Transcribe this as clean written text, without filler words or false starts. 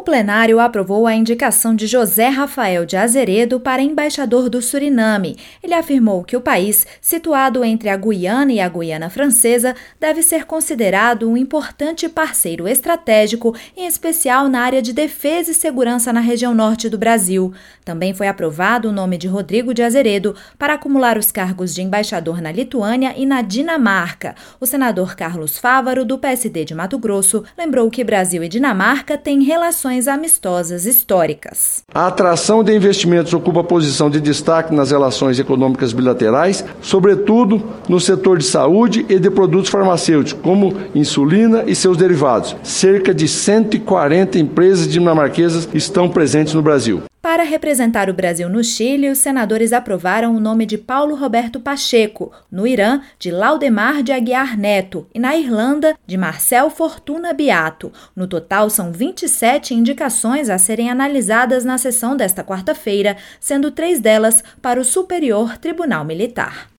plenário aprovou a indicação de José Rafael de Azeredo para embaixador do Suriname. Ele afirmou que o país, situado entre a Guiana e a Guiana Francesa, deve ser considerado um importante parceiro estratégico, em especial na área de defesa e segurança na região norte do Brasil. Também foi aprovado o nome de Rodrigo de Azeredo para acumular os cargos de embaixador na Lituânia e na Dinamarca. O senador Carlos Fávaro, do PSD de Mato Grosso, lembrou que Brasil e Dinamarca têm relações amistosas históricas. A atração de investimentos ocupa posição de destaque nas relações econômicas bilaterais, sobretudo no setor de saúde e de produtos farmacêuticos, como insulina e seus derivados. Cerca de 140 empresas dinamarquesas estão presentes no Brasil. Para representar o Brasil no Chile, os senadores aprovaram o nome de Paulo Roberto Pacheco, no Irã, de Laudemar de Aguiar Neto e na Irlanda, de Marcel Fortuna Beato. No total, são 27 indicações a serem analisadas na sessão desta quarta-feira, sendo 3 delas para o Superior Tribunal Militar.